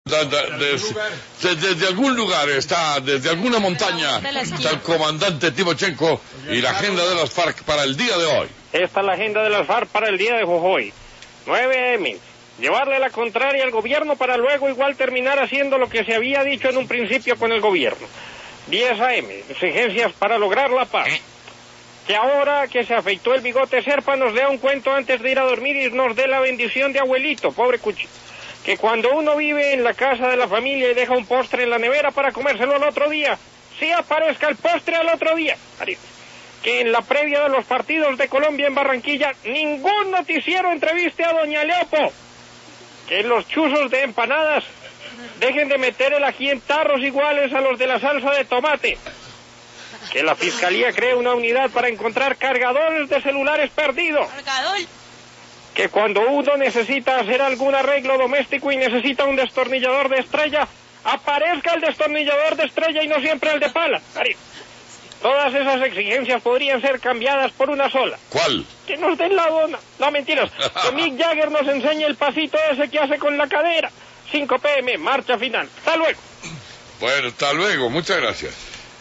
Desde algún lugar está, desde alguna montaña, está el comandante Timochenko y la agenda de las FARC para el día de hoy. Esta es la agenda de las FARC para el día de hoy. 9 AM. Llevarle la contraria al gobierno para luego igual terminar haciendo lo que se había dicho en un principio con el gobierno. 10 AM. Exigencias para lograr la paz. Que ahora que se afeitó el bigote Serpa nos lea un cuento antes de ir a dormir y nos dé la bendición de abuelito, pobre cuchi. Que cuando uno vive en la casa de la familia y deja un postre en la nevera para comérselo al otro día, sí aparezca el postre al otro día. Que en la previa de los partidos de Colombia en Barranquilla, ningún noticiero entreviste a doña Leopo. Que los chuzos de empanadas dejen de meter el ají en tarros iguales a los de la salsa de tomate. Que la fiscalía cree una unidad para encontrar cargadores de celulares perdidos. ¿Cargador? Que cuando uno necesita hacer algún arreglo doméstico y necesita un destornillador de estrella, aparezca el destornillador de estrella y no siempre el de pala. Todas esas exigencias podrían ser cambiadas por una sola. ¿Cuál? Que nos den la dona. No, mentiras. Que Mick Jagger nos enseñe el pasito ese que hace con la cadera. 5 PM, marcha final. Hasta luego. Bueno, hasta luego. Muchas gracias.